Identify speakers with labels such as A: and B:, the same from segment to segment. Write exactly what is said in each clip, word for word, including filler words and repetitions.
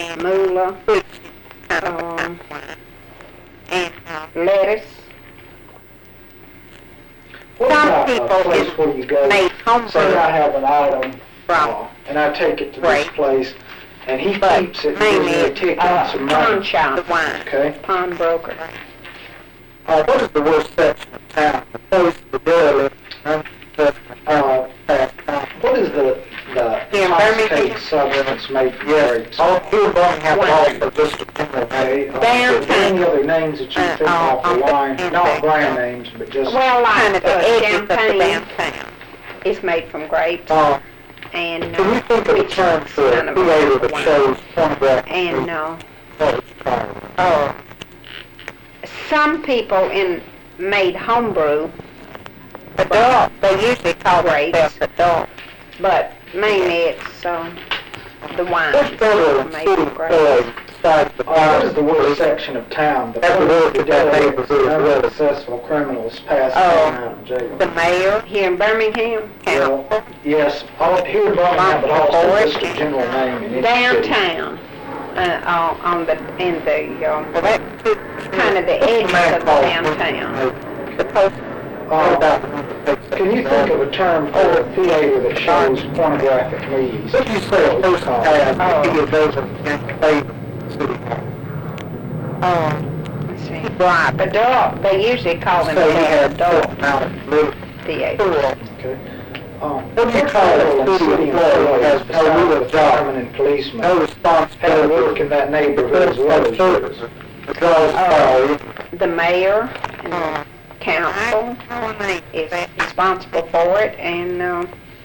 A: moolah, um, lettuce.
B: What
C: Some
B: about
C: people
B: a place
C: just
B: where you go,
C: made home
B: say I have an item,
C: from
B: uh, and I take it to
C: Right.
B: this place, and he
C: But
B: keeps it and
C: mainly
B: gives me a
C: it's,
B: ticket
A: Uh,
B: and some
A: pawn
B: money.
A: shop,
C: the wine.
B: Okay?
A: pawnbroker.
D: Uh, what is the worst section of town? The place, the derelict,
B: Uh, what is the, the
C: Here in
B: intoxicating
C: Birmingham?
B: substance made from
D: yes,
B: grapes?
D: all here Birmingham, but
C: Wine.
D: also just a general
B: Okay, uh,
C: Downtown.
B: are there any other names that you
C: Uh,
B: think
C: on-
B: off the
C: on the
B: line?
C: interstate.
B: Not brand names, but just,
A: Well,
C: Kind
A: like
C: of the
A: uh,
C: edges of the
A: champagne
C: downtown.
A: is made from grapes,
D: Uh,
A: and
D: can you
A: uh,
D: think of a
A: which
D: term
A: is
D: for
A: kind
D: a
A: of a
D: theater that
A: wine.
D: shows pornographic
A: And
D: movies?
A: uh,
D: What is it called?
C: Oh,
A: some people in made homebrew,
C: adult. They usually call
A: Grapes.
C: themselves adult.
A: but mainly it's um, the wine
D: What's better than
A: made
D: city
A: from grapes.
D: employees besides the
B: uh, what is the worst section of town? The
D: That's the
B: first
D: worst
B: the
D: of that
B: delinquents
D: neighborhood,
B: and
D: really.
B: unsuccessful criminals pass
C: Oh.
B: time out of jail.
C: The mayor,
A: Here in Birmingham,
B: Well,
C: council,
B: yes, all here in Birmingham, but also just a general name in each city.
A: downtown, uh, on, on the in the um,
C: well, that's
A: kind of the
D: What's
A: edges
D: man
A: of the
D: called?
A: downtown.
C: the post.
D: What
B: Uh,
D: about the one that takes
B: Can you think of a term for a theater that shows pornographic movies?
D: What do you say a
B: What it's
D: person
B: called?
D: has
A: Oh.
D: if he doesn't get paid city hall?
C: Oh,
A: Let's see, right, adult. They usually call them
D: Say he has
A: adult
D: certain amount of little
A: theater.
B: Okay. Um,
D: What do you call
B: federal
D: a
B: and
D: city
B: city
D: employee
B: employees
D: has no
B: besides
D: real
B: the
D: job,
B: firemen and policemen
D: no
B: have
D: responsibility,
B: work in that neighborhood as well as yours?
D: the draws
A: Oh.
D: power,
A: The mayor and
C: oh.
A: the council
C: I don't know.
A: is responsible for it, and uh,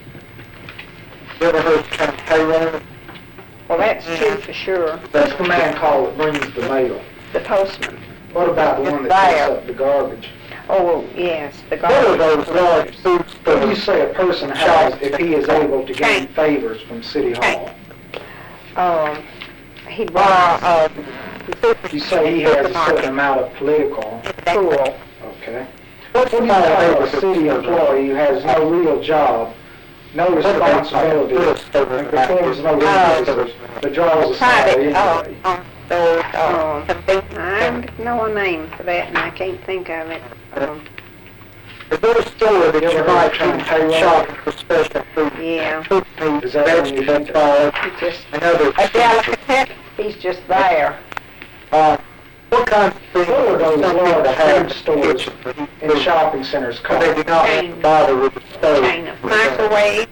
D: you ever heard the term payroll?
A: well, that's true for sure.
B: That's the man call that brings the mail.
A: The postman.
B: What about the one
C: It's
B: that picks
C: there.
B: up the garbage?
A: Oh yes, the
D: What are
A: garbage.
D: those large food
B: What do you
D: stores?
B: say a person has if he is able to gain favors from City Hall?
A: Um, he
C: Uh,
A: brought
C: uh,
B: You say he has a certain amount of political,
A: pool.
B: okay? What do you call a city employee who has no real job, no responsibility, and performs no duties, but draws a salary
C: private, uh,
B: anyway?
C: on those, uh,
A: Um, I
C: convenience.
A: don't know a name for that, and I can't think of it. Um,
D: Is there a store that
B: You
D: you
B: ever heard
D: might
B: the term
D: keep
B: payroll?
D: shopping for special food?
A: yeah,
D: Cooked meat,
B: Is that when you
D: vegetables,
B: think of-
D: uh,
A: he just
D: and other.
C: A delicatessen.
A: he's just there.
D: Uh, what kinds of things
B: What are those
D: some
B: large
D: people have
B: food stores
D: kitchen for heat
B: in
D: food?
B: shopping centers
D: Because they do
B: called?
D: not
A: Chain.
D: bother with the stove.
A: Chain of
C: Microwave,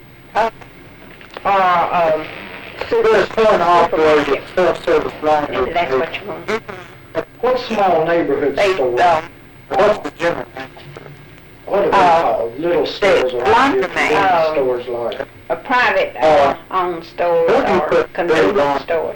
A: Or um,
D: There's one operated self-service laundry.
A: that's what you want.
B: What small neighborhood
C: they,
B: store?
C: um,
D: What's the general name?
B: What are they
C: uh,
B: called? Little stores or like your
C: laundromat.
B: convenience
A: Oh.
B: stores like?
A: A private uh, owned stores
D: What do you
A: or
D: put there
A: convenience
D: on?
A: stores.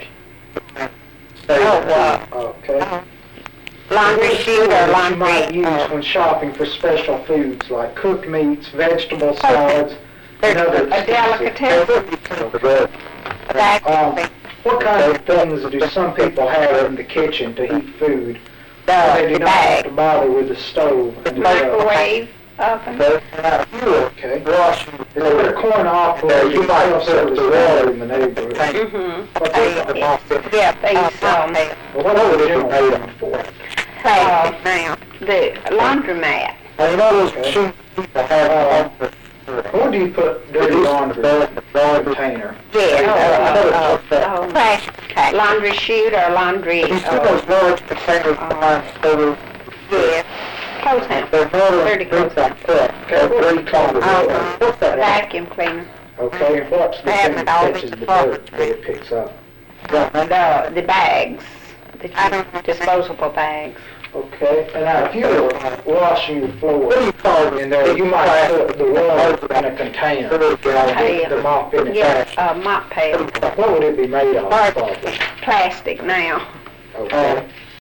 D: Say
C: oh,
D: that.
C: uh,
B: Okay.
C: uh, laundry
B: What
C: chute or
B: that you
C: laundry,
B: might use
C: uh,
B: when shopping for special foods like cooked meats, vegetable salads, and other
A: A
D: Hey,
A: delicatessen.
D: what do you think of that?
C: vacuum,
B: Um, what kind of things do some people have in the kitchen to heat food? So they
C: the,
B: do
C: the
B: not have to
C: bag,
B: bother with the stove and the oven?
A: Microwave oven.
D: There's not fuel.
B: Okay.
D: Washing
B: Is there a corn operated
D: You might
B: self-service water in the neighborhood?
A: Mm-hmm.
B: What's that called?
C: yeah,
A: They
C: uh,
A: um,
B: Well, what would it be made of for?
C: plastic now.
A: the laundromat.
D: Now, you know those
B: Okay.
D: machines people have on the,
B: Where do you put dirty laundry container?
C: Yeah, uh, uh,
A: Oh,
C: trash pack.
A: laundry chute or laundry
D: you see
A: uh,
D: those large containers
A: uh,
D: behind stores?
C: Yeah,
A: clothes hamper.
D: They're normally
A: Dirty
D: things
A: clothes.
D: like that.
B: Okay, what do you call it?
C: Uh-huh.
B: What's that?
A: Vacuum cleaner.
B: Okay, and what's the
C: I
B: thing
C: haven't
B: that
C: always
B: catches the
C: thought
B: dirt that it picks up?
A: The the bags, the
C: I don't know.
A: disposable bags.
B: Okay, and now if you were washing your floor
D: What do you call it?
B: in there, you might put the water in a container,
A: Pail.
B: the mop in it.
A: Yeah, uh, mop pail.
B: What would it be made of, probably?
A: Plastic now.
B: Okay.